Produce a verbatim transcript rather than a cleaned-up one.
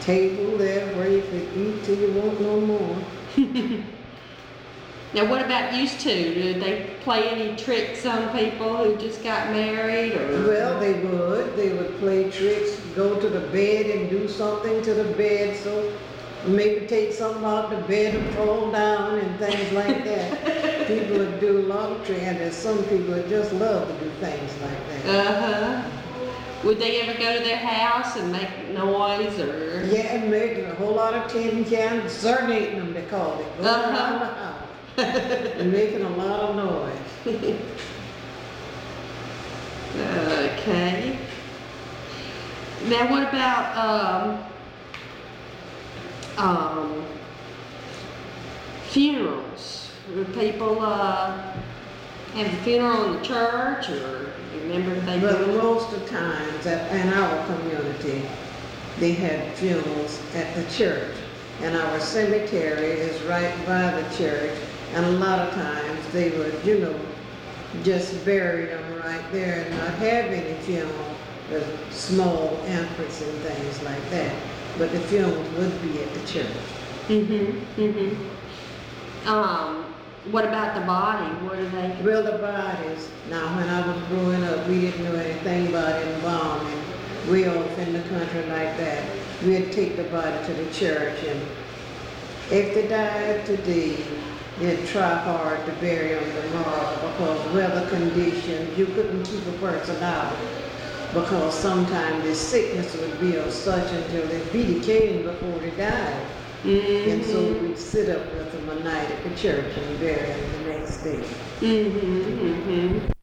table there where you could eat till you want no more. Now, what about used to? Did they play any tricks on people who just got married, or? Well, they would. They would play tricks, go to the bed and do something to the bed, so maybe take something out the bed and fall down and things like that. People would do a lot of tricks, and there's some people that just love to do things like that. Uh-huh. Would they ever go to their house and make noise, or? Yeah, and making a whole lot of tin cans, serenading them, they called it. Going Uh-huh. around the house and making a lot of noise. Okay. Now, what about um, um, funerals? Would people uh, have a funeral in the church, or you remember if they But did? most of the times at, in our community, they had funerals at the church. And our cemetery is right by the church. And a lot of times they would, you know, just bury them right there and not have any funeral, with small entrance and things like that. But the funerals would be at the church. Mm-hmm, mm-hmm. Um, what about the body? What do they? Well, the bodies, now when I was growing up, we didn't know anything about embalming. Way off in the country like that. We'd take the body to the church, and if they died today, they'd try hard to bury them tomorrow because weather conditions, you couldn't keep a person out because sometimes the sickness would be of such until they'd be decaying before they died. Mm-hmm. And so we'd sit up with them a night at the church and bury them the next day. Mm-hmm, mm-hmm.